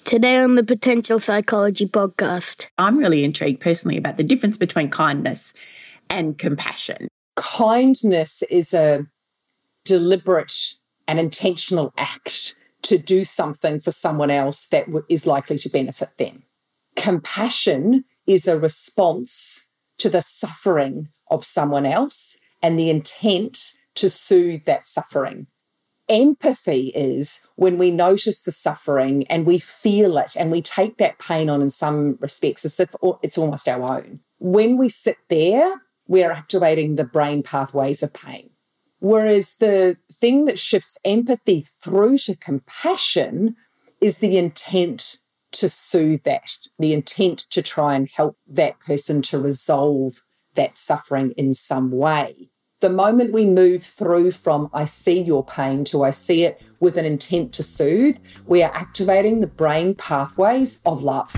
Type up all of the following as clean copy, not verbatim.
Today on the Potential Psychology podcast. I'm really intrigued personally about the difference between kindness and compassion. Kindness is a deliberate and intentional act to do something for someone else that is likely to benefit them. Compassion is a response to the suffering of someone else and the intent to soothe that suffering. Empathy is when we notice the suffering and we feel it and we take that pain on in some respects as if it's almost our own. When we sit there, we're activating the brain pathways of pain. Whereas the thing that shifts empathy through to compassion is the intent to soothe that, the intent to try and help that person to resolve that suffering in some way. The moment we move through from I see your pain to I see it with an intent to soothe, we are activating the brain pathways of love.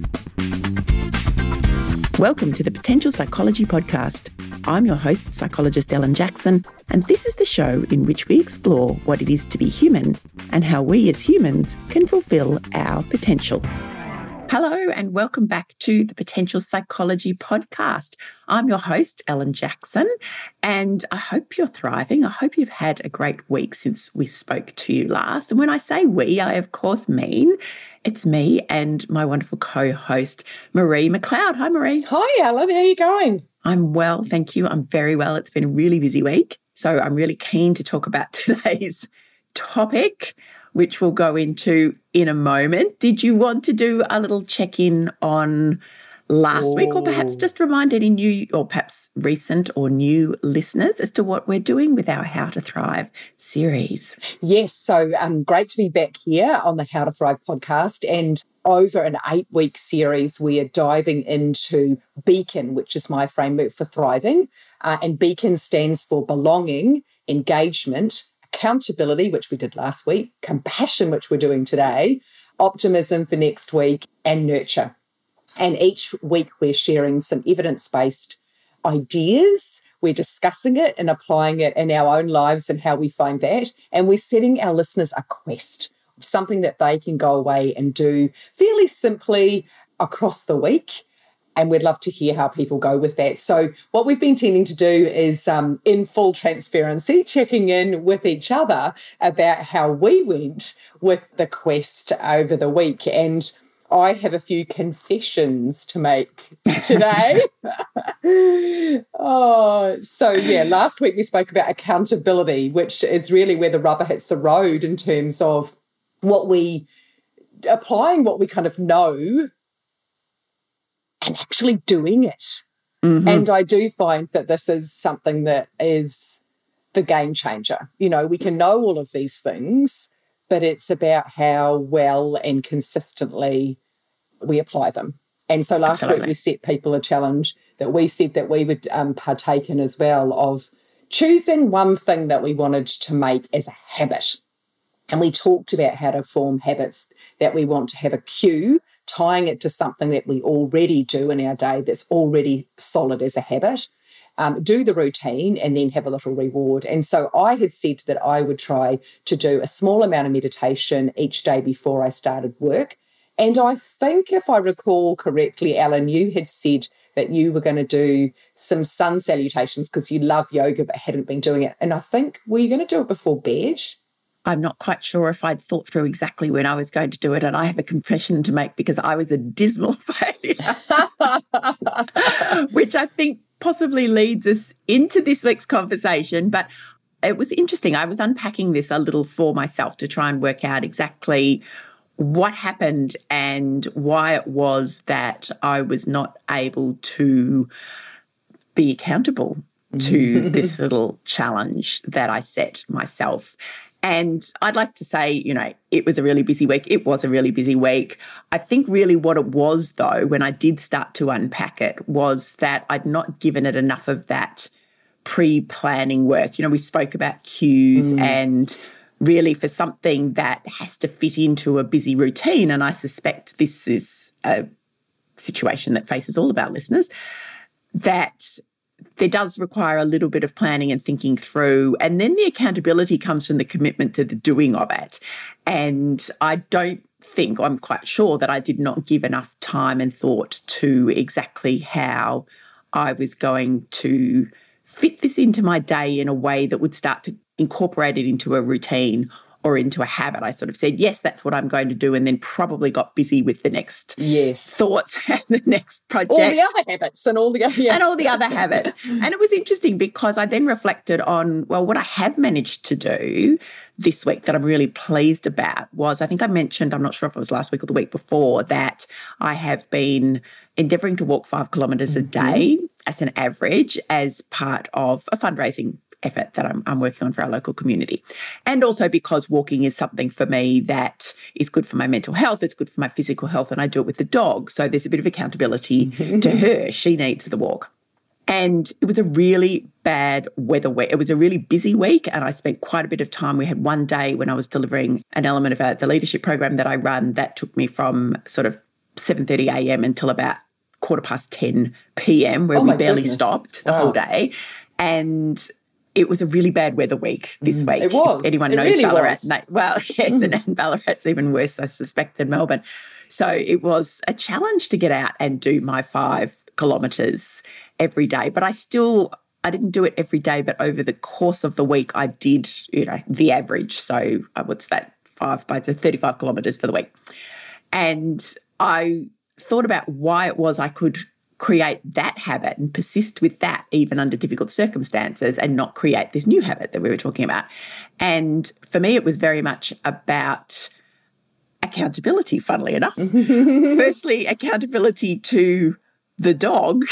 Welcome to the Potential Psychology podcast. I'm your host, psychologist Ellen Jackson, and this is the show in which we explore what it is to be human and how we as humans can fulfill our potential. Hello and welcome back to the Potential Psychology podcast. I'm your host, Ellen Jackson, and I hope you're thriving. I hope you've had a great week since we spoke to you last. And when I say we, I of course mean it's me and my wonderful co-host, Marie McLeod. Hi, Marie. Hi, Ellen. How are you going? I'm well, thank you. I'm very well. It's been a really busy week. So I'm really keen to talk about today's topic, which we'll go into in a moment. Did you want to do a little check-in on last week, or perhaps just remind any new or perhaps recent or new listeners as to what we're doing with our How to Thrive series? Yes, so great to be back here on the How to Thrive podcast. And over an 8-week series, we are diving into Beacon, which is my framework for thriving. And Beacon stands for belonging, engagement, accountability, which we did last week, compassion, which we're doing today, optimism for next week, and nurture. And each week we're sharing some evidence-based ideas. We're discussing it and applying it in our own lives and how we find that. And we're setting our listeners a quest of something that they can go away and do fairly simply across the week. And we'd love to hear how people go with that. So what we've been tending to do is, in full transparency, checking in with each other about how we went with the quest over the week. And I have a few confessions to make today. Last week we spoke about accountability, which is really where the rubber hits the road in terms of applying what we kind of know and actually doing it. Mm-hmm. And I do find that this is something that is the game changer. You know, we can know all of these things, but it's about how well and consistently we apply them. And so last week we set people a challenge that we said that we would partake in as well, of choosing one thing that we wanted to make as a habit. And we talked about how to form habits that we want to have a cue, tying it to something that we already do in our day that's already solid as a habit. Do the routine and then have a little reward. And so I had said that I would try to do a small amount of meditation each day before I started work. And I think if I recall correctly, Ellen, you had said that you were going to do some sun salutations because you love yoga but hadn't been doing it. And I think, were you going to do it before bed? I'm not quite sure if I'd thought through exactly when I was going to do it, and I have a confession to make because I was a dismal failure, which I think possibly leads us into this week's conversation. But it was interesting. I was unpacking this a little for myself to try and work out exactly what happened and why it was that I was not able to be accountable to this little challenge that I set myself. And I'd like to say, you know, it was a really busy week. It was a really busy week. I think really what it was, though, when I did start to unpack it, was that I'd not given it enough of that pre-planning work. You know, we spoke about cues and really for something that has to fit into a busy routine, and I suspect this is a situation that faces all of our listeners, that there does require a little bit of planning and thinking through. And then the accountability comes from the commitment to the doing of it. And I don't think, I'm quite sure that I did not give enough time and thought to exactly how I was going to fit this into my day in a way that would start to incorporate it into a routine or into a habit. I sort of said, yes, that's what I'm going to do, and then probably got busy with the next thoughts and the next project. All the other habits and all the other and all the other habits. And it was interesting because I then reflected on, well, what I have managed to do this week that I'm really pleased about was, I think I mentioned, I'm not sure if it was last week or the week before, that I have been endeavouring to walk 5 kilometres a day as an average as part of a fundraising effort that I'm working on for our local community. And also because walking is something for me that is good for my mental health, it's good for my physical health, and I do it with the dog. So there's a bit of accountability to her. She needs the walk. And it was a really bad weather week. It was a really busy week, and I spent quite a bit of time. We had one day when I was delivering an element of the leadership program that I run that took me from sort of 7:30 a.m. until about 10:15 p.m. where we barely stopped the whole day. And it was a really bad weather week this week. It was. If anyone knows really Ballarat. Well, yes, and Ballarat's even worse, I suspect, than Melbourne. So it was a challenge to get out and do my 5 kilometres every day. But I didn't do it every day, but over the course of the week, I did, the average. So what's that? 35 kilometres for the week. And I thought about why it was I could create that habit and persist with that even under difficult circumstances and not create this new habit that we were talking about. And for me, it was very much about accountability, funnily enough. Firstly, accountability to the dog.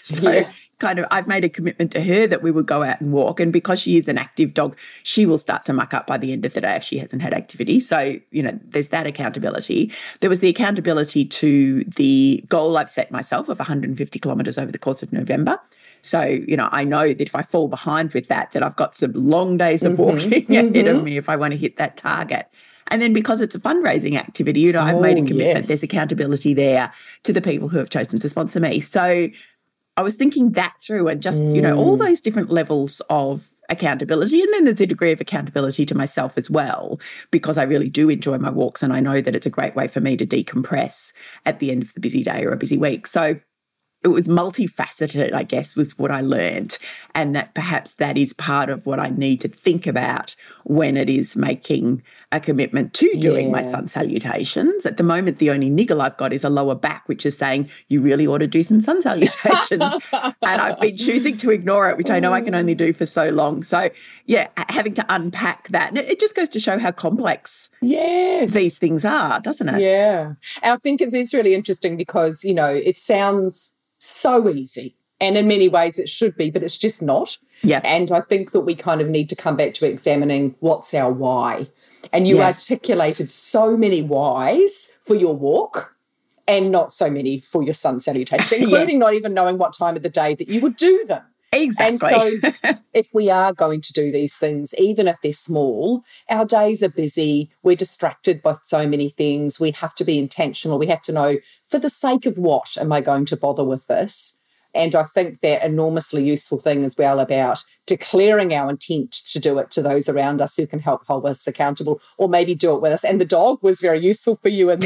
I've made a commitment to her that we would go out and walk. And because she is an active dog, she will start to muck up by the end of the day if she hasn't had activity. So, there's that accountability. There was the accountability to the goal I've set myself of 150 kilometres over the course of November. So, I know that if I fall behind with that I've got some long days of walking ahead of me if I want to hit that target. And then because it's a fundraising activity, I've made a commitment. Yes. There's accountability there to the people who have chosen to sponsor me. So I was thinking that through and just, all those different levels of accountability. And then there's a degree of accountability to myself as well, because I really do enjoy my walks and I know that it's a great way for me to decompress at the end of the busy day or a busy week. So it was multifaceted, I guess, was what I learned. And that perhaps that is part of what I need to think about when it is making a commitment to doing my sun salutations. At the moment, the only niggle I've got is a lower back, which is saying, you really ought to do some sun salutations. And I've been choosing to ignore it, which I know I can only do for so long. So, having to unpack that. And it just goes to show how complex these things are, doesn't it? Yeah. And I think it's really interesting because, it sounds so easy. And in many ways it should be, but it's just not. Yeah. And I think that we kind of need to come back to examining what's our why. And you articulated so many whys for your walk and not so many for your sun salutations, including not even knowing what time of the day that you would do them. Exactly. And so if we are going to do these things, even if they're small, our days are busy, we're distracted by so many things, we have to be intentional, we have to know, for the sake of what am I going to bother with this? And I think that enormously useful thing as well about declaring our intent to do it to those around us who can help hold us accountable or maybe do it with us. And the dog was very useful for you in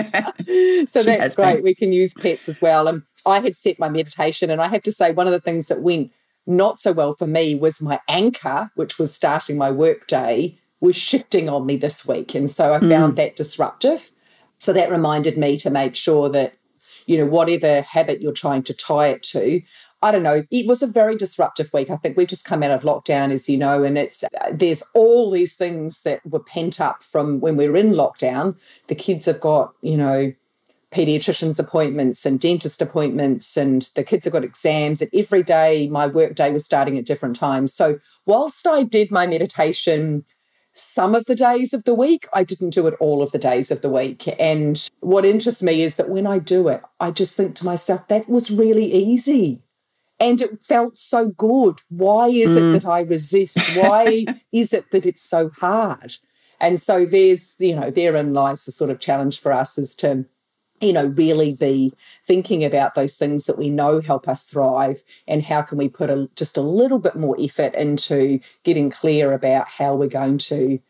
that. So that's great. We can use pets as well. And I had set my meditation, and I have to say one of the things that went not so well for me was my anchor, which was starting my work day, was shifting on me this week. And so I found that disruptive. So that reminded me to make sure that, whatever habit you're trying to tie it to, I don't know, it was a very disruptive week. I think we've just come out of lockdown, as you know, and there's all these things that were pent up from when we were in lockdown. The kids have got, paediatrician's appointments and dentist appointments, and the kids have got exams, and every day my work day was starting at different times. So whilst I did my meditation some of the days of the week, I didn't do it all of the days of the week. And what interests me is that when I do it, I just think to myself, that was really easy. And it felt so good. Why is it that I resist? Why is it that it's so hard? And so therein lies the sort of challenge for us, is to really be thinking about those things that we know help us thrive, and how can we put just a little bit more effort into getting clear about how we're going to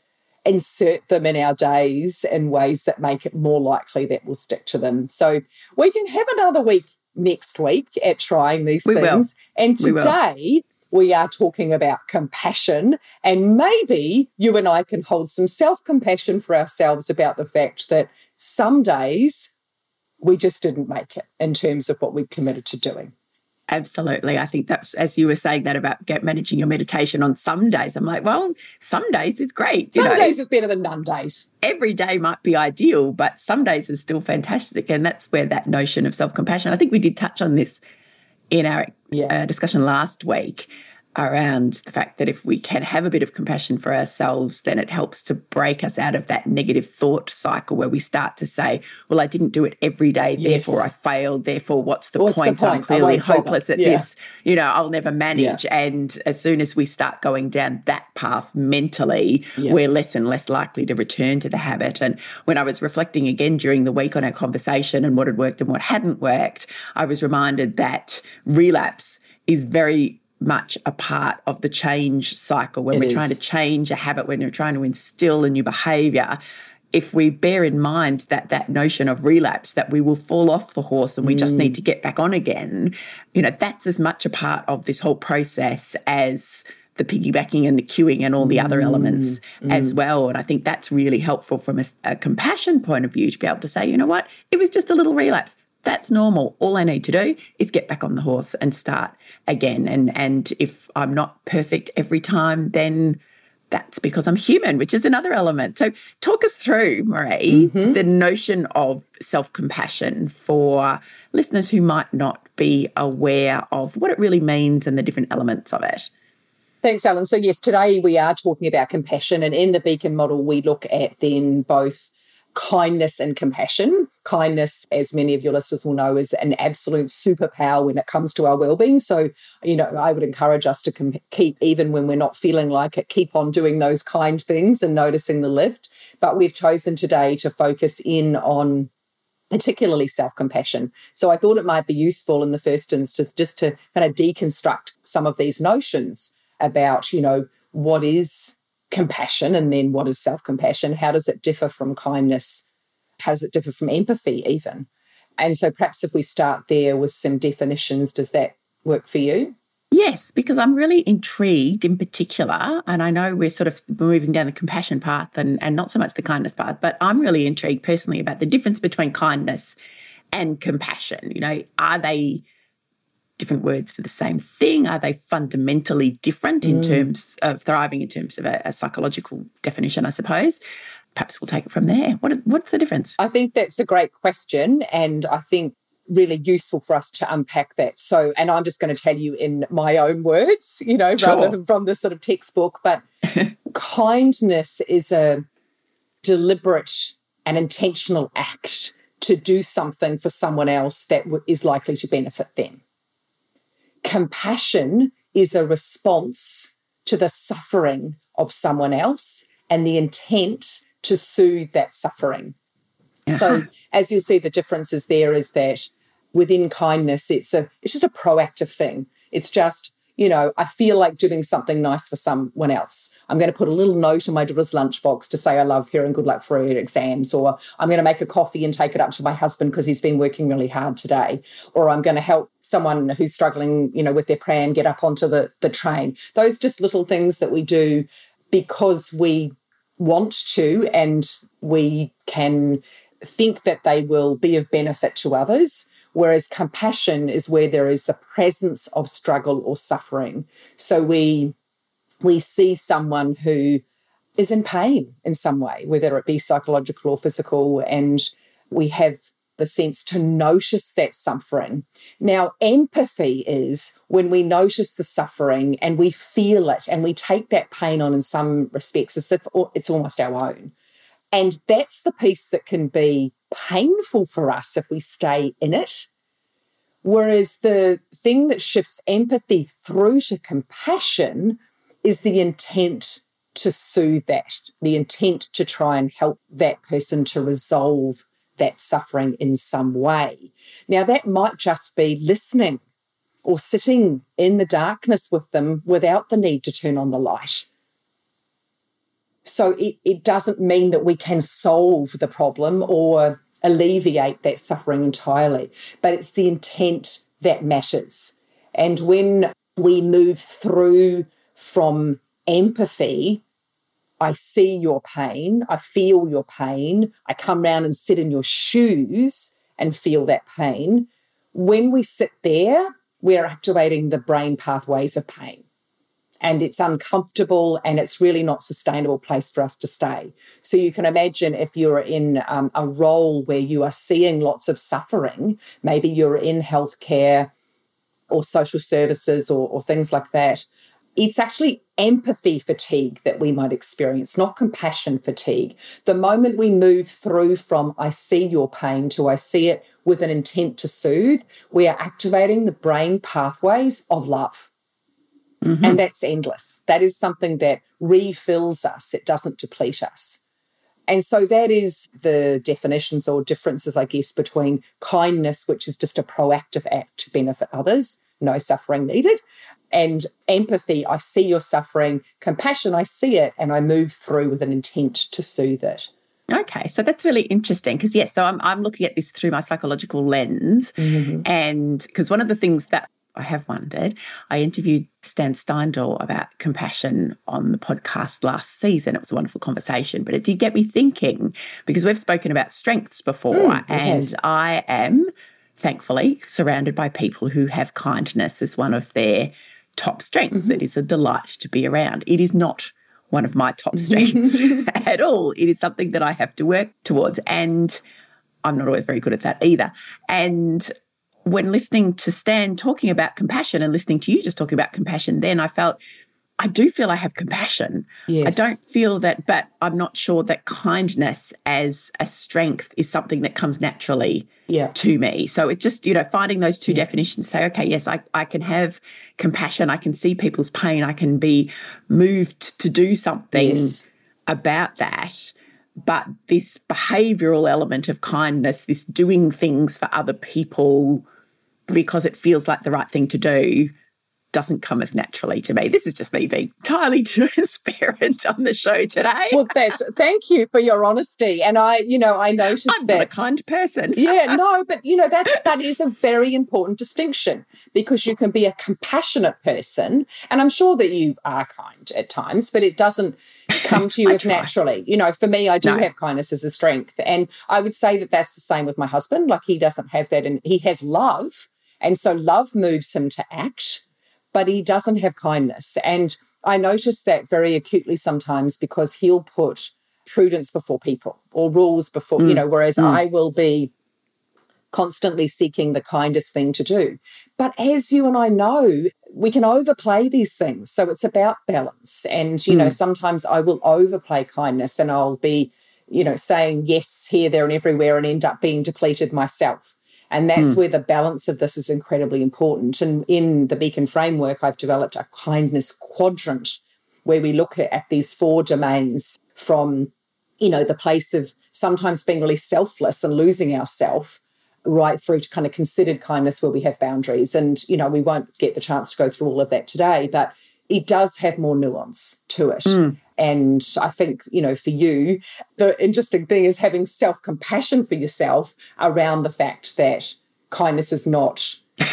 insert them in our days in ways that make it more likely that we'll stick to them. So we can have another week next week at trying these things. And today we are talking about compassion, and maybe you and I can hold some self-compassion for ourselves about the fact that some days we just didn't make it in terms of what we committed to doing. Absolutely. I think that's, as you were saying that about managing your meditation on some days, I'm like, well, some days is great. Some days is better than none days. Every day might be ideal, but some days is still fantastic. And that's where that notion of self-compassion, I think we did touch on this in our discussion last week, around the fact that if we can have a bit of compassion for ourselves, then it helps to break us out of that negative thought cycle where we start to say, well, I didn't do it every day, therefore I failed, therefore what's the point? I'm clearly hopeless at this, I'll never manage. And as soon as we start going down that path mentally, we're less and less likely to return to the habit. And when I was reflecting again during the week on our conversation and what had worked and what hadn't worked, I was reminded that relapse is very much a part of the change cycle. When we're trying to change a habit, when you're trying to instill a new behaviour, if we bear in mind that notion of relapse, that we will fall off the horse and we just need to get back on again, that's as much a part of this whole process as the piggybacking and the queuing and all the other elements as well. And I think that's really helpful from a compassion point of view, to be able to say, you know what, it was just a little relapse. That's normal. All I need to do is get back on the horse and start again. And if I'm not perfect every time, then that's because I'm human, which is another element. So talk us through, Marie, the notion of self-compassion for listeners who might not be aware of what it really means and the different elements of it. Thanks, Ellen. So yes, today we are talking about compassion, and in the Beacon model we look at then both kindness and compassion. Kindness, as many of your listeners will know, is an absolute superpower when it comes to our well-being. So, I would encourage us to keep, even when we're not feeling like it, keep on doing those kind things and noticing the lift. But we've chosen today to focus in on particularly self-compassion. So I thought it might be useful in the first instance just to kind of deconstruct some of these notions about, what is compassion and then what is self-compassion? How does it differ from kindness? How does it differ from empathy even? And so perhaps if we start there with some definitions, does that work for you? Yes, because I'm really intrigued in particular, and I know we're sort of moving down the compassion path and not so much the kindness path, but I'm really intrigued personally about the difference between kindness and compassion. Are they different words for the same thing? Are they fundamentally different in terms of thriving, in terms of a psychological definition, I suppose? Perhaps we'll take it from there. What's the difference? I think that's a great question, and I think really useful for us to unpack that. So, and I'm just going to tell you in my own words, rather than from the sort of textbook, but kindness is a deliberate and intentional act to do something for someone else that is likely to benefit them. Compassion is a response to the suffering of someone else and the intent to soothe that suffering. So as you'll see, the differences there is that within kindness, it's just a proactive thing. It's just, I feel like doing something nice for someone else. I'm going to put a little note in my daughter's lunchbox to say I love her and good luck for her exams, or I'm going to make a coffee and take it up to my husband because he's been working really hard today, or I'm going to help someone who's struggling, with their pram get up onto the train. Those just little things that we do because we want to and we can think that they will be of benefit to others. Whereas compassion is where there is the presence of struggle or suffering. So we see someone who is in pain in some way, whether it be psychological or physical, and we have the sense to notice that suffering. Now, empathy is when we notice the suffering and we feel it and we take that pain on in some respects as if it's almost our own. And that's the piece that can be painful for us if we stay in it. Whereas the thing that shifts empathy through to compassion is the intent to soothe that, the intent to try and help that person to resolve that suffering in some way. Now, that might just be listening or sitting in the darkness with them without the need to turn on the light. So it doesn't mean that we can solve the problem or alleviate that suffering entirely, but it's the intent that matters. And when we move through from empathy, I see your pain, I feel your pain, I come round and sit in your shoes and feel that pain. When we sit there, we're activating the brain pathways of pain. And it's uncomfortable and it's really not a sustainable place for us to stay. So you can imagine if you're in a role where you are seeing lots of suffering, maybe you're in healthcare or social services or things like that, it's actually empathy fatigue that we might experience, not compassion fatigue. The moment we move through from I see your pain to I see it with an intent to soothe, we are activating the brain pathways of love. Mm-hmm. And that's endless. That is something that refills us. It doesn't deplete us. And so that is the definitions or differences, I guess, between kindness, which is just a proactive act to benefit others, no suffering needed, and empathy, I see your suffering, compassion, I see it, and I move through with an intent to soothe it. Okay, so that's really interesting because, yes, so I'm looking at this through my psychological lens. Mm-hmm. And because one of the things that I have wondered, I interviewed Stan Steindl about compassion on the podcast last season. It was a wonderful conversation, but it did get me thinking because we've spoken about strengths before and I am, thankfully, surrounded by people who have kindness as one of their top strengths. Mm-hmm. It is a delight to be around. It is not one of my top strengths at all. It is something that I have to work towards and I'm not always very good at that either. And when listening to Stan talking about compassion and listening to you just talking about compassion, then I do feel I have compassion. Yes. I don't feel that, but I'm not sure that kindness as a strength is something that comes naturally to me. So it just, finding those two definitions, say, okay, yes, I can have compassion. I can see people's pain. I can be moved to do something about that. But this behavioural element of kindness, this doing things for other people because it feels like the right thing to do, doesn't come as naturally to me. This is just me being entirely transparent on the show today. Well, thank you for your honesty. And I noticed I'm not a kind person. But that is a very important distinction because you can be a compassionate person, and I'm sure that you are kind at times, but it doesn't come to you as naturally. For me, I do have kindness as a strength. And I would say that that's the same with my husband. Like he doesn't have that and he has love. And so love moves him to act, but he doesn't have kindness. And I notice that very acutely sometimes because he'll put prudence before people or rules before, whereas I will be constantly seeking the kindest thing to do. But as you and I know, we can overplay these things. So it's about balance. And, sometimes I will overplay kindness and I'll be, saying yes here, there and everywhere and end up being depleted myself. And that's where the balance of this is incredibly important. And in the Beacon framework, I've developed a kindness quadrant where we look at these 4 domains from, the place of sometimes being really selfless and losing ourselves right through to kind of considered kindness where we have boundaries. And, we won't get the chance to go through all of that today, but it does have more nuance to it. And I think, for you, the interesting thing is having self-compassion for yourself around the fact that kindness is not,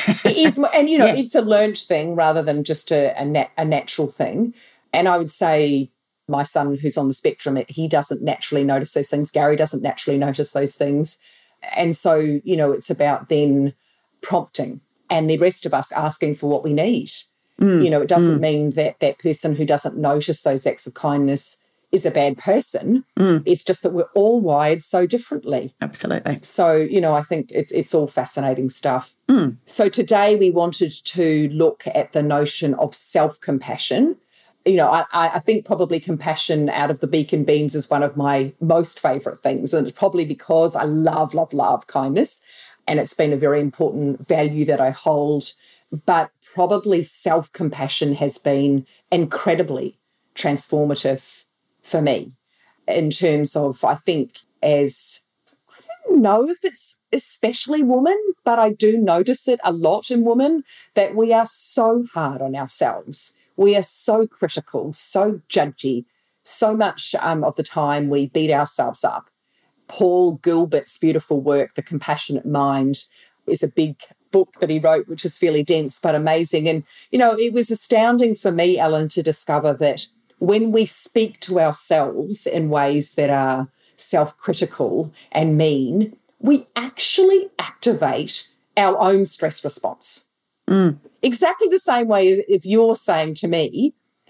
it's a learned thing rather than just a natural thing. And I would say my son who's on the spectrum, he doesn't naturally notice those things. Gary doesn't naturally notice those things. And so, it's about then prompting and the rest of us asking for what we need. It doesn't mean that that person who doesn't notice those acts of kindness is a bad person. It's just that we're all wired so differently. Absolutely. So, I think it's all fascinating stuff. So today we wanted to look at the notion of self-compassion. I think probably compassion out of the Beacon Beams is one of my most favourite things. And it's probably because I love, love, love kindness. And it's been a very important value that I hold. But probably self-compassion has been incredibly transformative for me in terms of, I think, I don't know if it's especially women, but I do notice it a lot in women that we are so hard on ourselves. We are so critical, so judgy, so much of the time we beat ourselves up. Paul Gilbert's beautiful work, The Compassionate Mind, is a big book that he wrote, which is fairly dense but amazing. And, it was astounding for me, Ellen, to discover that when we speak to ourselves in ways that are self-critical and mean, we actually activate our own stress response. Exactly the same way if you're saying to me,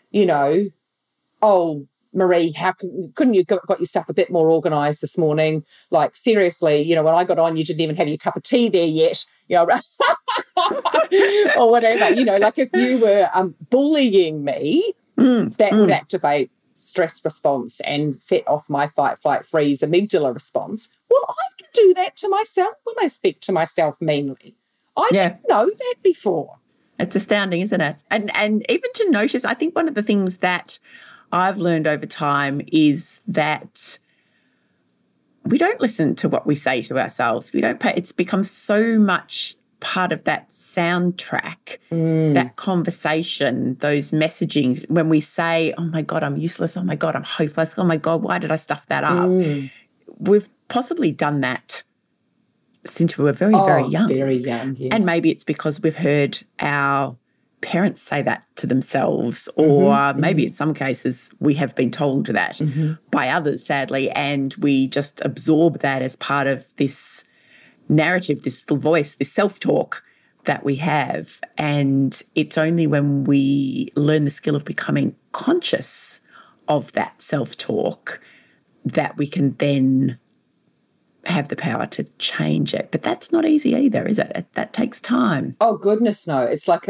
oh, Marie, couldn't you got yourself a bit more organised this morning? Like, seriously, when I got on, you didn't even have your cup of tea there yet, or whatever. Like if you were bullying me, that would activate stress response and set off my fight, flight, freeze, amygdala response. Well, I can do that to myself when I speak to myself meanly. I didn't know that before. It's astounding, isn't it? And even to notice, I think one of the things that I've learned over time is that we don't listen to what we say to ourselves. It's become so much part of that soundtrack, that conversation, those messaging, when we say, oh my God, I'm useless. Oh my God, I'm hopeless. Oh my God, why did I stuff that up? We've possibly done that since we were very, very young. Very young, yes. And maybe it's because we've heard our parents say that to themselves, or maybe in some cases we have been told that by others, sadly, and we just absorb that as part of this narrative, this little voice, this self-talk that we have. And it's only when we learn the skill of becoming conscious of that self-talk that we can then have the power to change it. But that's not easy either, is it? That takes time. Oh, goodness, no. It's like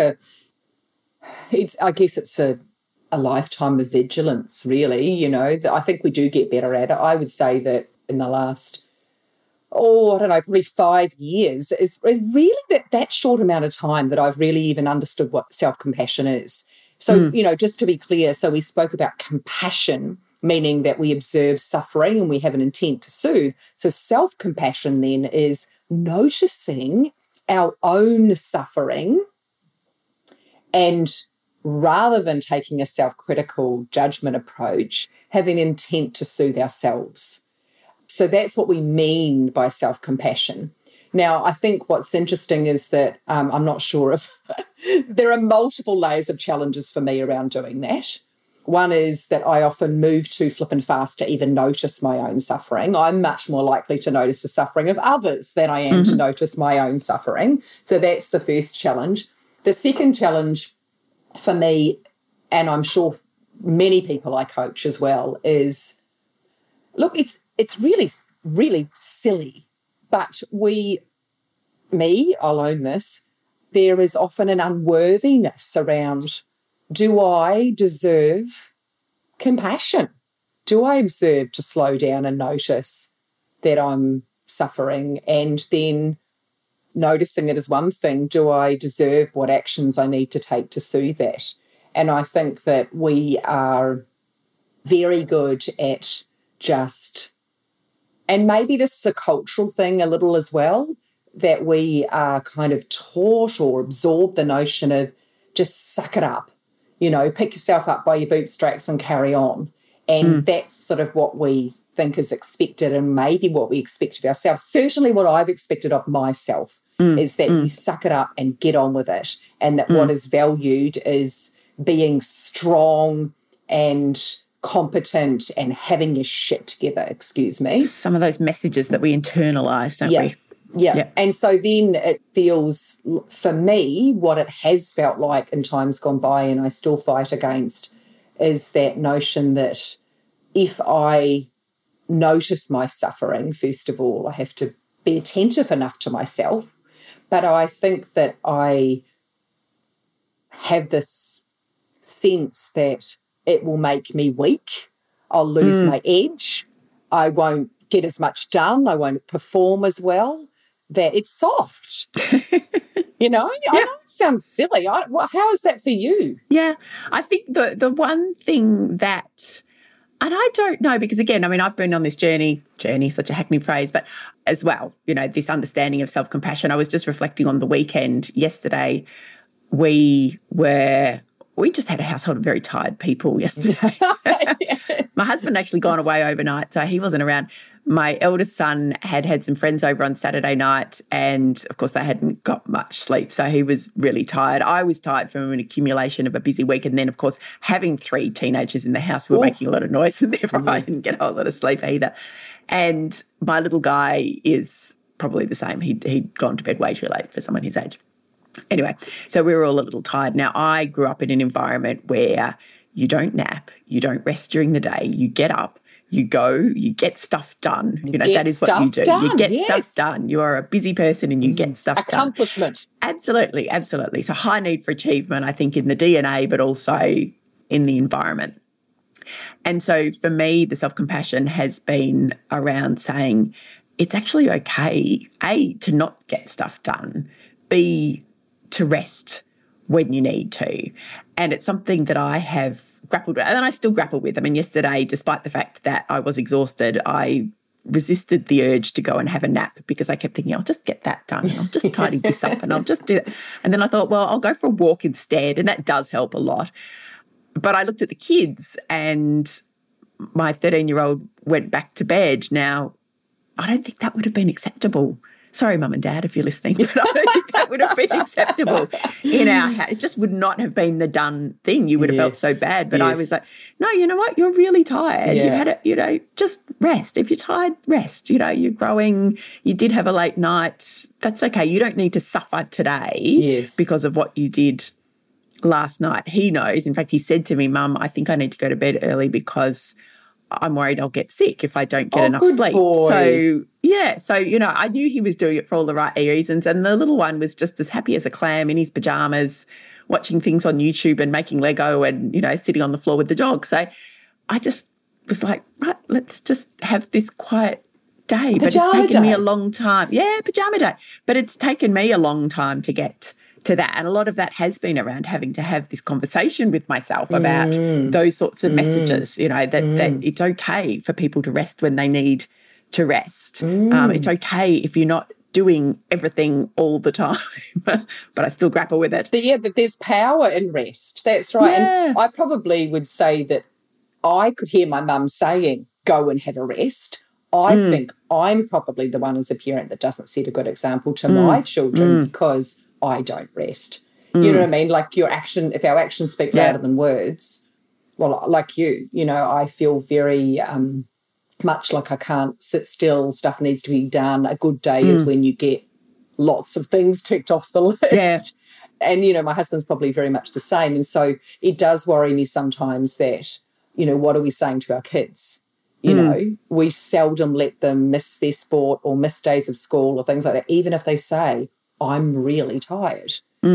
I guess it's a lifetime of vigilance, really, I think we do get better at it. I would say that in the last, probably 5 years, is really that short amount of time that I've really even understood what self-compassion is. So, just to be clear, so we spoke about compassion, meaning that we observe suffering and we have an intent to soothe. So self-compassion then is noticing our own suffering, and rather than taking a self-critical judgment approach, having intent to soothe ourselves. So that's what we mean by self-compassion. Now, I think what's interesting is that I'm not sure if there are multiple layers of challenges for me around doing that. One is that I often move too flippin' fast to even notice my own suffering. I'm much more likely to notice the suffering of others than I am to notice my own suffering. So that's the first challenge. The second challenge for me, and I'm sure many people I coach as well, is, look, it's really, really silly, but I'll own this, there is often an unworthiness around, do I deserve compassion? Do I deserve to slow down and notice that I'm suffering? And then noticing it is one thing. Do I deserve what actions I need to take to soothe that? And I think that we are very good at just, and maybe this is a cultural thing a little as well, that we are kind of taught or absorb the notion of just suck it up, pick yourself up by your bootstraps and carry on. And that's sort of what we think is expected, and maybe what we expect of ourselves. Certainly what I've expected of myself is that you suck it up and get on with it, and that what is valued is being strong and competent and having your shit together, excuse me. Some of those messages that we internalise, don't we? Yeah. And so then it feels, for me, what it has felt like in times gone by, and I still fight against, is that notion that if I notice my suffering, first of all, I have to be attentive enough to myself. But I think that I have this sense that it will make me weak. I'll lose my edge. I won't get as much done. I won't perform as well. That it's soft. I know it sounds silly. How is that for you? Yeah, I think the one thing that, and I don't know, because again, I mean, I've been on this journey, such a hackneyed phrase, but as well, this understanding of self-compassion. I was just reflecting on the weekend yesterday. We were we just had a household of very tired people yesterday. My husband actually gone away overnight, so he wasn't around. My eldest son had some friends over on Saturday night, and of course they hadn't got much sleep, so he was really tired. I was tired from an accumulation of a busy week, and then of course having 3 teenagers in the house who were making a lot of noise, and therefore I didn't get a whole lot of sleep either. And my little guy is probably the same. He'd gone to bed way too late for someone his age. Anyway, so we were all a little tired. Now, I grew up in an environment where you don't nap, you don't rest during the day, you get up, you go, you get stuff done. You know, that is what you do. You get stuff done. You are a busy person and you get stuff done. Accomplishment. Absolutely, absolutely. So high need for achievement, I think, in the DNA, but also in the environment. And so for me, the self-compassion has been around saying it's actually okay, A, to not get stuff done, B, to rest when you need to. And it's something that I have grappled with, and I still grapple with. I mean, yesterday, despite the fact that I was exhausted, I resisted the urge to go and have a nap because I kept thinking, I'll just get that done. I'll just tidy this up and I'll just do it. And then I thought, well, I'll go for a walk instead. And that does help a lot. But I looked at the kids and my 13-year-old went back to bed. Now, I don't think that would have been acceptable. Sorry, Mum and Dad, if you're listening, but I don't think that would have been acceptable in our house. It just would not have been the done thing. You would have felt so bad. But I was like, no, you know what? You're really tired. You've had it, just rest. If you're tired, rest. You're growing. You did have a late night. That's okay. You don't need to suffer today because of what you did last night. He knows. In fact, he said to me, Mum, I think I need to go to bed early because I'm worried I'll get sick if I don't get enough sleep. Boy. So, I knew he was doing it for all the right reasons. And the little one was just as happy as a clam in his pajamas, watching things on YouTube and making Lego and, sitting on the floor with the dog. So I just was like, right, let's just have this quiet day. But it's taken me a long time. Yeah, pajama day. But it's taken me a long time to get to that. And a lot of that has been around having to have this conversation with myself about those sorts of messages, that it's okay for people to rest when they need to rest. It's okay if you're not doing everything all the time, but I still grapple with it. But there's power in rest. That's right. Yeah. And I probably would say that I could hear my mum saying, go and have a rest. I think I'm probably the one as a parent that doesn't set a good example to my children because I don't rest. You know what I mean? Like if our actions speak louder than words, well, like I feel very much like I can't sit still, stuff needs to be done. A good day is when you get lots of things ticked off the list. Yeah. And, my husband's probably very much the same. And so it does worry me sometimes that, what are we saying to our kids? We seldom let them miss their sport or miss days of school or things like that, even if they say, I'm really tired,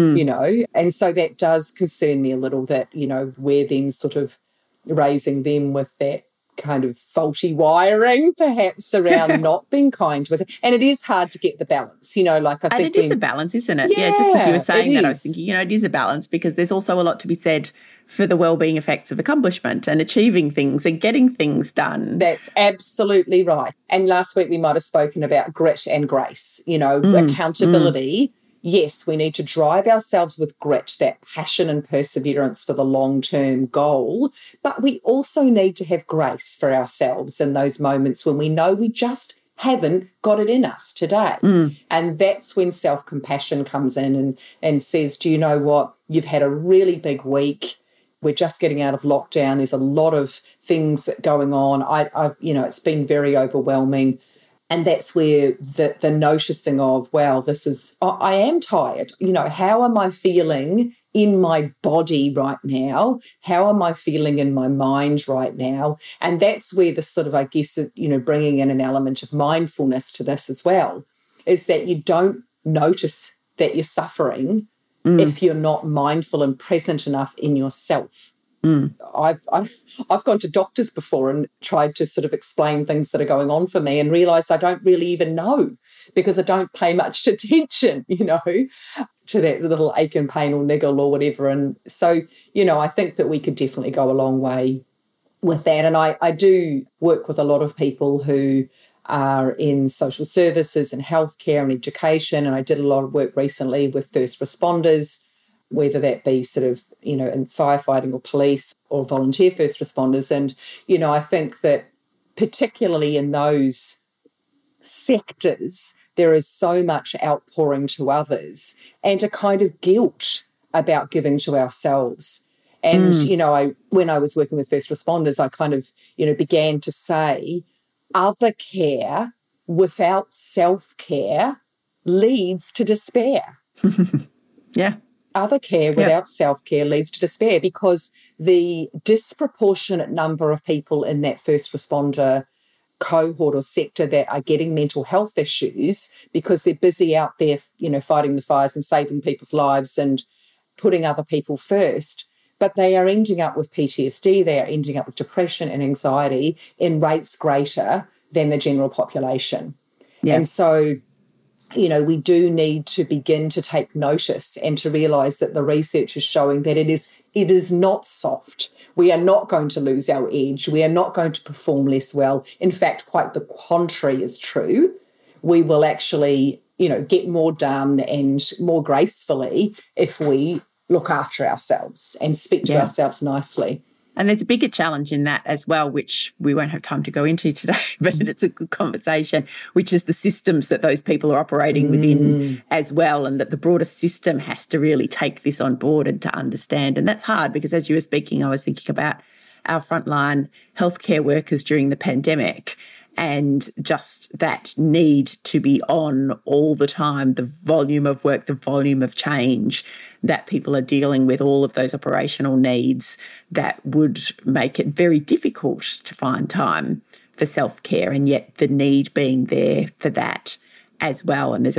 and so that does concern me a little that, we're then sort of raising them with that kind of faulty wiring perhaps around not being kind to us. And it is hard to get the balance, I think. And it is a balance, isn't it? Yeah, just as you were saying that, I was thinking, it is a balance because there's also a lot to be said for the well-being effects of accomplishment and achieving things and getting things done. That's absolutely right. And last week we might have spoken about grit and grace, accountability. Yes, we need to drive ourselves with grit, that passion and perseverance for the long-term goal, but we also need to have grace for ourselves in those moments when we know we just haven't got it in us today. And that's when self-compassion comes in and says, do you know what? You've had a really big week. We're just getting out of lockdown. There's a lot of things going on. I've it's been very overwhelming. And that's where the noticing of, wow, I am tired. How am I feeling in my body right now? How am I feeling in my mind right now? And that's where the sort of, I guess, bringing in an element of mindfulness to this as well, is that you don't notice that you're suffering if you're not mindful and present enough in yourself. I've gone to doctors before and tried to sort of explain things that are going on for me and realised I don't really even know because I don't pay much attention, to that little ache and pain or niggle or whatever. And so, I think that we could definitely go a long way with that. And I do work with a lot of people who are in social services and healthcare and education. And I did a lot of work recently with first responders. whether that be sort of, in firefighting or police or volunteer first responders. And, I think that particularly in those sectors, there is so much outpouring to others and a kind of guilt about giving to ourselves. And, when I was working with first responders, I kind of, began to say other care without self-care leads to despair. Yeah. Other care without self-care leads to despair, because the disproportionate number of people in that first responder cohort or sector that are getting mental health issues because they're busy out there, fighting the fires and saving people's lives and putting other people first, but they are ending up with PTSD, they are ending up with depression and anxiety in rates greater than the general population. Yeah. And so, we do need to begin to take notice and to realise that the research is showing that it is not soft. We are not going to lose our edge. We are not going to perform less well. In fact, quite the contrary is true. We will actually, get more done and more gracefully if we look after ourselves and speak to ourselves nicely. And there's a bigger challenge in that as well, which we won't have time to go into today, but it's a good conversation, which is the systems that those people are operating within as well, and that the broader system has to really take this on board and to understand. And that's hard because as you were speaking, I was thinking about our frontline healthcare workers during the pandemic and just that need to be on all the time, the volume of work, the volume of change that people are dealing with, all of those operational needs that would make it very difficult to find time for self-care, and yet the need being there for that as well. And there's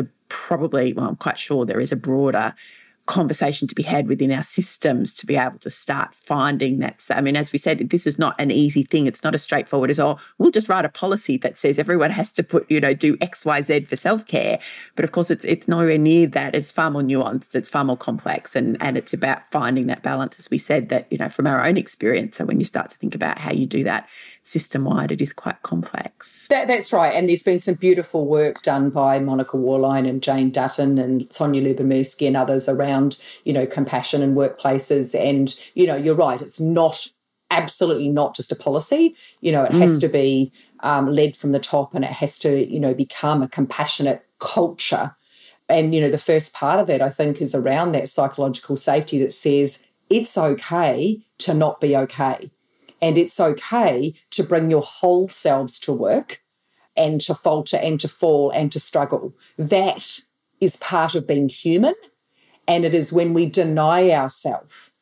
I'm quite sure there is a broader conversation to be had within our systems to be able to start finding that. I mean, as we said, this is not an easy thing. It's not as straightforward as, we'll just write a policy that says everyone has to do X, Y, Z for self-care. But of course, it's nowhere near that. It's far more nuanced. It's far more complex. And it's about finding that balance, as we said, that, from our own experience. So when you start to think about how you do that system-wide, it is quite complex. That's right. And there's been some beautiful work done by Monica Warline and Jane Dutton and Sonia Lubomirsky and others around, compassion in workplaces. And, you're right, it's absolutely not just a policy. It has to be led from the top, and it has to, become a compassionate culture. And, the first part of that, I think, is around that psychological safety that says it's okay to not be okay. And it's okay to bring your whole selves to work and to falter and to fall and to struggle. That is part of being human. And it is when we deny ourselves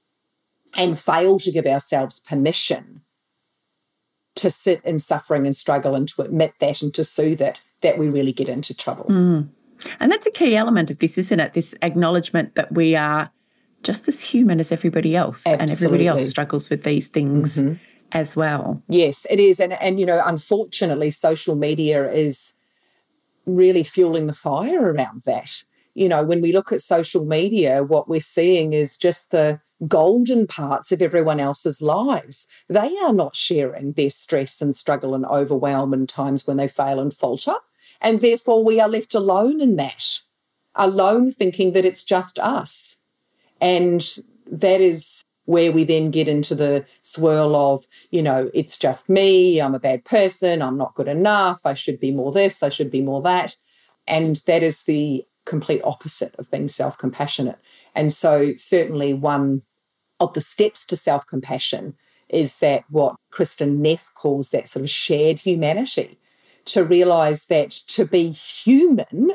and fail to give ourselves permission to sit in suffering and struggle and to admit that and to soothe it, that we really get into trouble. And that's a key element of this, isn't it? This acknowledgement that we are just as human as everybody else. Absolutely. And everybody else struggles with these things as well. Yes, it is. And unfortunately, social media is really fueling the fire around that. When we look at social media, what we're seeing is just the golden parts of everyone else's lives. They are not sharing their stress and struggle and overwhelm and times when they fail and falter. And therefore, we are left alone in that, alone thinking that it's just us. And that is where we then get into the swirl of, it's just me, I'm a bad person, I'm not good enough, I should be more this, I should be more that. And that is the complete opposite of being self-compassionate. And so certainly one of the steps to self-compassion is that what Kristin Neff calls that sort of shared humanity, to realise that to be human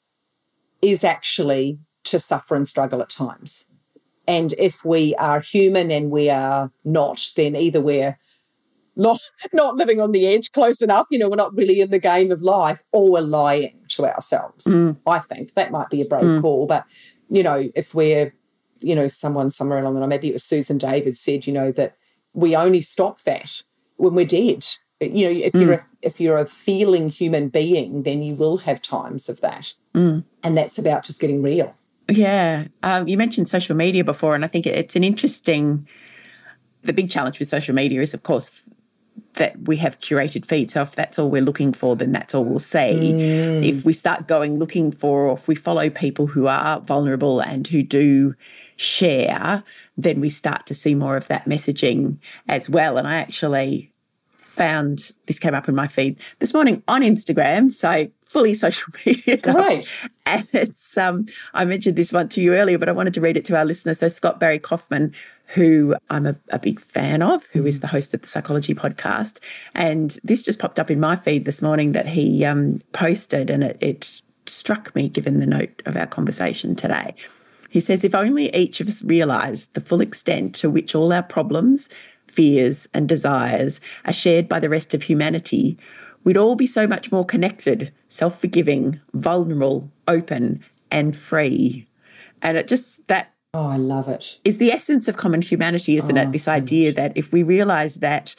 is actually to suffer and struggle at times. And if we are human and we are not, then either we're not living on the edge close enough, we're not really in the game of life, or we're lying to ourselves. I think that might be a brave call. But, if we're, someone somewhere along the line, maybe it was Susan David said, that we only stop that when we're dead. If you're a feeling human being, then you will have times of that. And that's about just getting real. Yeah. You mentioned social media before, and I think it's an interesting, the big challenge with social media is, of course, that we have curated feed. So if that's all we're looking for, then that's all we'll see. If we start going looking for, or if we follow people who are vulnerable and who do share, then we start to see more of that messaging as well. And I actually found this came up in my feed this morning on Instagram, so fully social media. Right. And it's I mentioned this one to you earlier, but I wanted to read it to our listeners. So Scott Barry Kaufman, who I'm a big fan of, who is the host of the Psychology Podcast, and this just popped up in my feed this morning that he posted, and it struck me given the note of our conversation today. He says, if only each of us realised the full extent to which all our problems, fears and desires are shared by the rest of humanity, we'd all be so much more connected, self-forgiving, vulnerable, open and free. And it just, that Oh, I love it. is the essence of common humanity, isn't it? This idea that if we realise that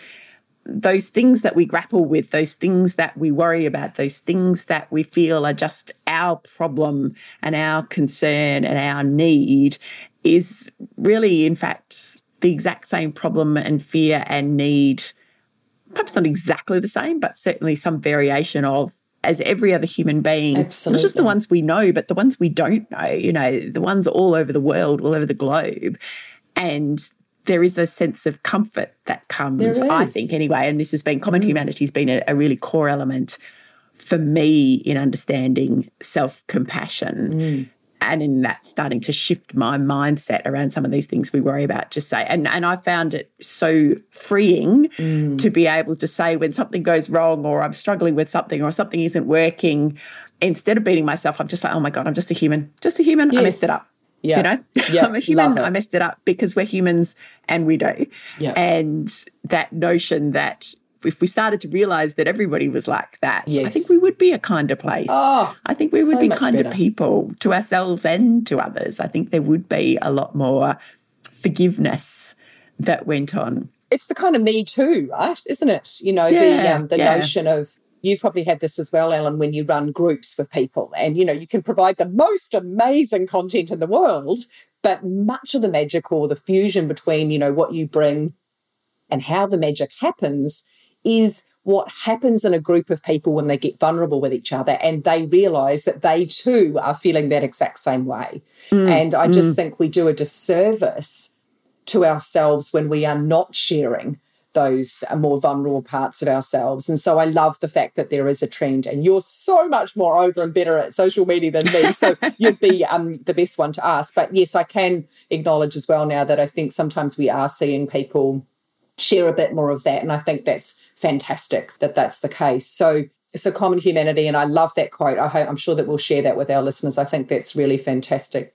those things that we grapple with, those things that we worry about, those things that we feel are just our problem and our concern and our need is really, in fact, the exact same problem and fear and need, perhaps not exactly the same, but certainly some variation of, as every other human being. Absolutely. Not just the ones we know, but the ones we don't know, you know, the ones all over the world, all over the globe. And there is a sense of comfort that comes, I think, anyway. And this has been, common humanity has been a really core element for me in understanding self-compassion. And in that, starting to shift my mindset around some of these things we worry about, just say. And I found it so freeing to be able to say when something goes wrong or I'm struggling with something or something isn't working, instead of beating myself, I'm just like, oh my God, I'm just a human. Just a human. Yes. I messed it up. Yeah. You know, Yeah. I'm a human. Love it. I messed it up because we're humans and we do. Yeah. And that notion that if we started to realise that everybody was like that, I Yes. think we would be a kinder place. Oh, I think we would so be much kinder better. people to ourselves and to others. I think there would be a lot more forgiveness that went on. It's the kind of Me Too, right? Isn't it? You know, Yeah, the yeah. notion of, you've probably had this as well, Ellen, when you run groups with people and, you know, you can provide the most amazing content in the world, but much of the magic or the fusion between, you know, what you bring and how the magic happens is what happens in a group of people when they get vulnerable with each other and they realise that they too are feeling that exact same way. And I just think we do a disservice to ourselves when we are not sharing those more vulnerable parts of ourselves. And so I love the fact that there is a trend, and you're so much more over and better at social media than me, so you'd be the best one to ask. But yes, I can acknowledge as well now that I think sometimes we are seeing people share a bit more of that, and I think that's fantastic that that's the case. So it's a common humanity, and I love that quote. I'm sure that we'll share that with our listeners. I think that's really fantastic.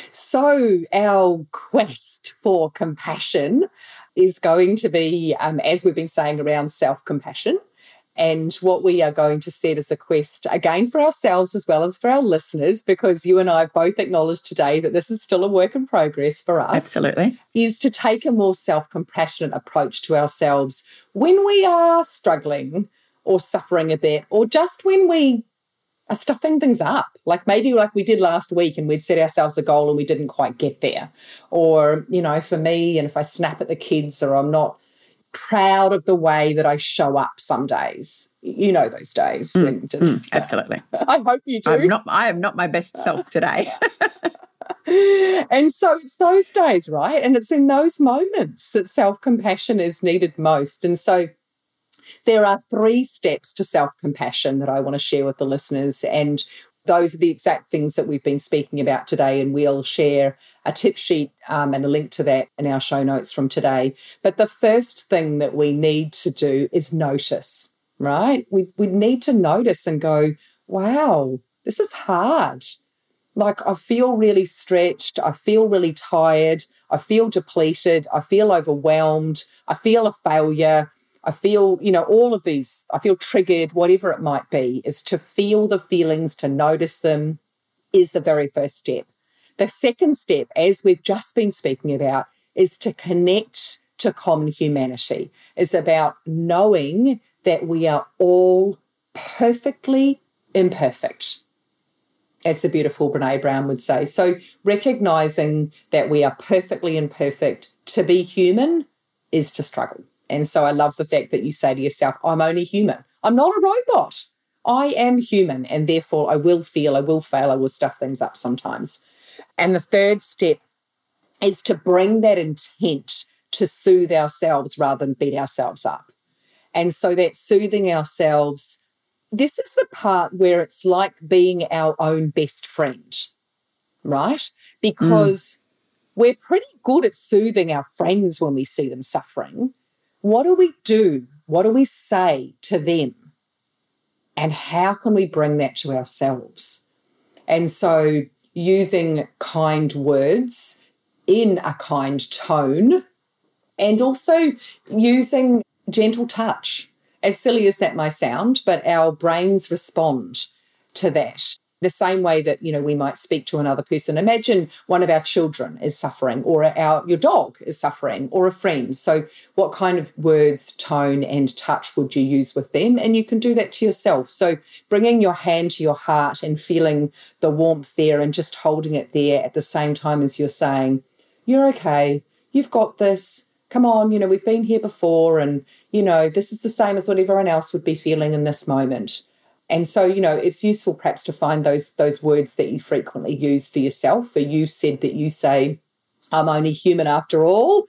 So our quest for compassion is going to be, as we've been saying, around self-compassion. And what we are going to set as a quest, again, for ourselves as well as for our listeners, because you and I have both acknowledged today that this is still a work in progress for us. Absolutely. Is to take a more self-compassionate approach to ourselves when we are struggling or suffering a bit, or just when we are stuffing things up, like maybe like we did last week and we'd set ourselves a goal and we didn't quite get there. Or, you know, for me, and if I snap at the kids or I'm not proud of the way that I show up some days. You know those days. When just, absolutely. I hope you do. I am not my best self today. And so it's those days, right? And it's in those moments that self-compassion is needed most. And so there are 3 steps to self-compassion that I want to share with the listeners. And those are the exact things that we've been speaking about today, and we'll share a tip sheet and a link to that in our show notes from today. But the first thing that we need to do is notice, right? We need to notice and go, wow, this is hard. Like, I feel really stretched. I feel really tired. I feel depleted. I feel overwhelmed. I feel a failure. I feel, you know, all of these, I feel triggered, whatever it might be, is to feel the feelings, to notice them is the very first step. The second step, as we've just been speaking about, is to connect to common humanity. It's about knowing that we are all perfectly imperfect, as the beautiful Brené Brown would say. So recognizing that we are perfectly imperfect, to be human is to struggle. And so I love the fact that you say to yourself, I'm only human. I'm not a robot. I am human, and therefore I will feel, I will fail, I will stuff things up sometimes. And the third step is to bring that intent to soothe ourselves rather than beat ourselves up. And so that soothing ourselves, this is the part where it's like being our own best friend, right? Because we're pretty good at soothing our friends when we see them suffering. What do we do? What do we say to them? And how can we bring that to ourselves? And so using kind words in a kind tone, and also using gentle touch. As silly as that may sound, but our brains respond to that. The same way that, we might speak to another person. Imagine one of our children is suffering, or your dog is suffering, or a friend. So what kind of words, tone, and touch would you use with them? And you can do that to yourself. So bringing your hand to your heart and feeling the warmth there and just holding it there at the same time as you're saying, you're okay, you've got this, come on, we've been here before, and, this is the same as what everyone else would be feeling in this moment. And so, it's useful perhaps to find those words that you frequently use for yourself. For you said that you say, I'm only human after all.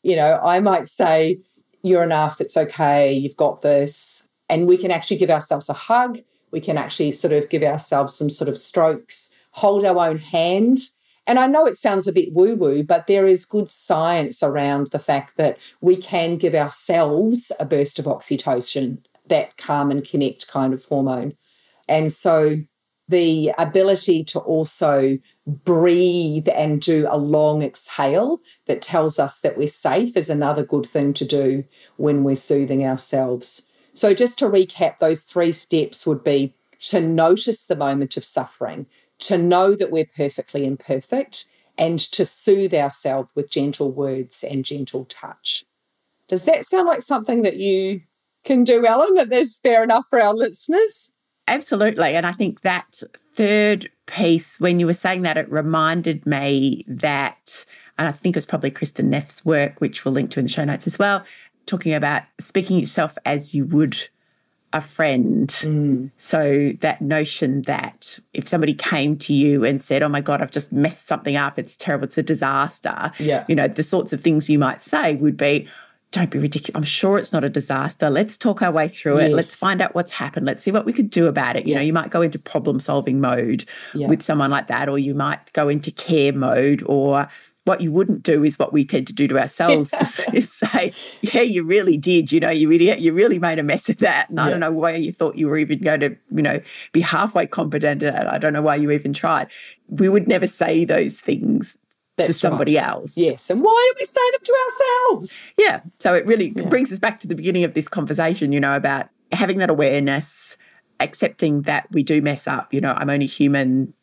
I might say, you're enough, it's okay, you've got this. And we can actually give ourselves a hug. We can actually sort of give ourselves some sort of strokes, hold our own hand. And I know it sounds a bit woo-woo, but there is good science around the fact that we can give ourselves a burst of oxytocin, that calm and connect kind of hormone. And so the ability to also breathe and do a long exhale that tells us that we're safe is another good thing to do when we're soothing ourselves. So just to recap, those 3 steps would be to notice the moment of suffering, to know that we're perfectly imperfect, and to soothe ourselves with gentle words and gentle touch. Does that sound like something that you can do, Ellen, that that's fair enough for our listeners? Absolutely. And I think that third piece, when you were saying that, it reminded me that, and I think it was probably Kristen Neff's work, which we'll link to in the show notes as well, talking about speaking yourself as you would a friend. So that notion that if somebody came to you and said, oh my God, I've just messed something up, it's terrible, it's a disaster. Yeah. The sorts of things you might say would be, don't be ridiculous. I'm sure it's not a disaster. Let's talk our way through it. Yes. Let's find out what's happened. Let's see what we could do about it. You might go into problem-solving mode with someone like that, or you might go into care mode, or what you wouldn't do is what we tend to do to ourselves is say, yeah, you really did, you idiot, you really made a mess of that. And I don't know why you thought you were even going to, be halfway competent at it. I don't know why you even tried. We would never say those things to somebody else. Yes. And why do we say them to ourselves? Yeah. So it really brings us back to the beginning of this conversation, about having that awareness, accepting that we do mess up. I'm only human.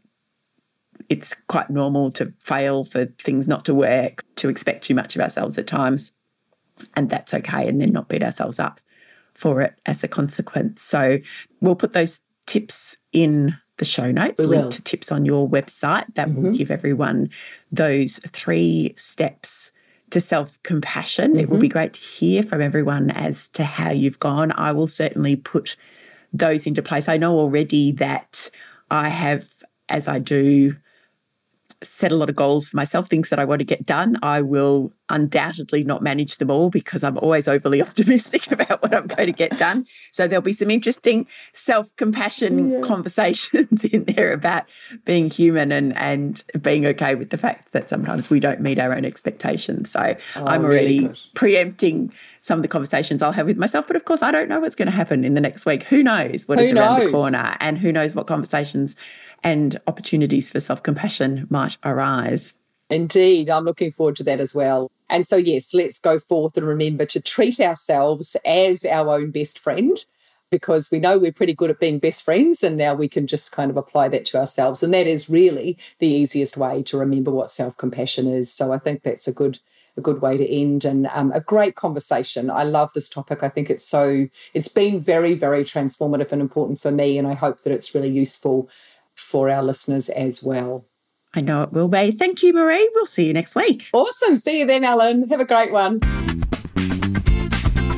It's quite normal to fail, for things not to work, to expect too much of ourselves at times. And that's okay. And then not beat ourselves up for it as a consequence. So we'll put those tips in the show notes, link to tips on your website that will give everyone those 3 steps to self-compassion. It will be great to hear from everyone as to how you've gone. I will certainly put those into place. I know already that I have, as I do, set a lot of goals for myself, things that I want to get done. I will undoubtedly not manage them all because I'm always overly optimistic about what I'm going to get done. So there'll be some interesting self-compassion conversations in there about being human and being okay with the fact that sometimes we don't meet our own expectations. So I'm already preempting some of the conversations I'll have with myself. But of course, I don't know what's going to happen in the next week. Who knows what is around the corner, and who knows what conversations and opportunities for self-compassion might arise. Indeed, I'm looking forward to that as well. And so, yes, let's go forth and remember to treat ourselves as our own best friend, because we know we're pretty good at being best friends, and now we can just kind of apply that to ourselves. And that is really the easiest way to remember what self-compassion is. So I think that's a good way to end, and a great conversation. I love this topic. I think it's been very, very transformative and important for me, and I hope that it's really useful for our listeners as well. I know it will be. Thank you, Marie. We'll see you next week. Awesome. See you then, Ellen. Have a great one.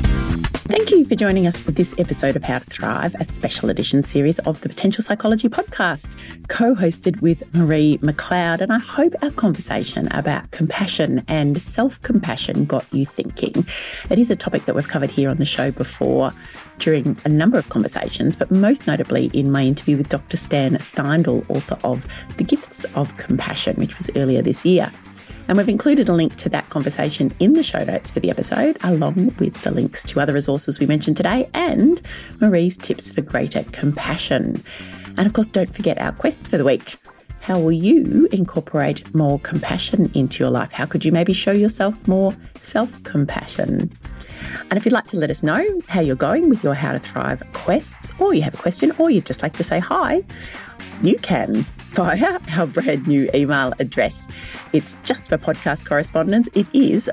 Thank you for joining us for this episode of How to Thrive, a special edition series of the Potential Psychology podcast, co-hosted with Marie McLeod. And I hope our conversation about compassion and self-compassion got you thinking. It is a topic that we've covered here on the show before during a number of conversations, but most notably in my interview with Dr. Stan Steindl, author of The Gifts of Compassion, which was earlier this year. And we've included a link to that conversation in the show notes for the episode, along with the links to other resources we mentioned today and Marie's tips for greater compassion. And of course, don't forget our quest for the week. How will you incorporate more compassion into your life? How could you maybe show yourself more self-compassion? And if you'd like to let us know how you're going with your How to Thrive quests, or you have a question, or you'd just like to say hi, you can via our brand new email address. It's just for podcast correspondence. It is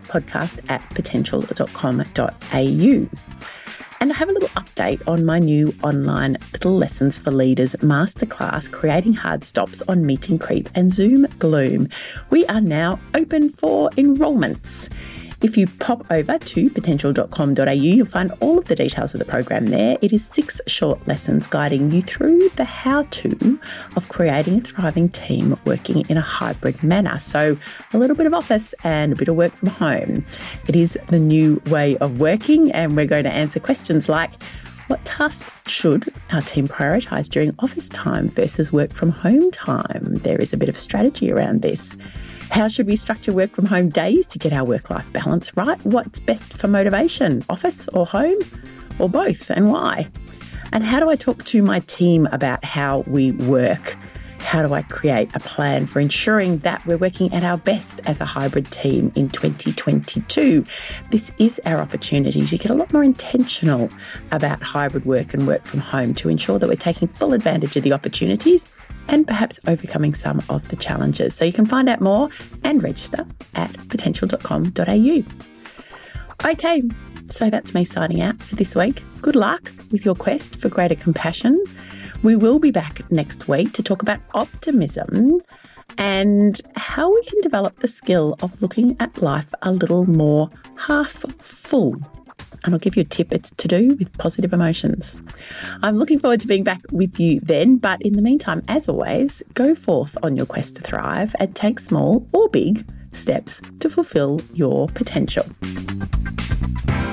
podcast@potential.com.au. And I have a little update on my new online Little Lessons for Leaders masterclass, Creating Hard Stops on Meeting Creep and Zoom Gloom. We are now open for enrolments. If you pop over to potential.com.au, you'll find all of the details of the program there. It is 6 short lessons guiding you through the how-to of creating a thriving team working in a hybrid manner. So a little bit of office and a bit of work from home. It is the new way of working, and we're going to answer questions like, what tasks should our team prioritise during office time versus work from home time? There is a bit of strategy around this. How should we structure work from home days to get our work-life balance right? What's best for motivation, office or home, or both, and why? And how do I talk to my team about how we work? How do I create a plan for ensuring that we're working at our best as a hybrid team in 2022? This is our opportunity to get a lot more intentional about hybrid work and work from home to ensure that we're taking full advantage of the opportunities and perhaps overcoming some of the challenges. So you can find out more and register at potential.com.au. Okay, so that's me signing out for this week. Good luck with your quest for greater compassion. We will be back next week to talk about optimism and how we can develop the skill of looking at life a little more half full. And I'll give you a tip. It's to do with positive emotions. I'm looking forward to being back with you then. But in the meantime, as always, go forth on your quest to thrive and take small or big steps to fulfill your potential.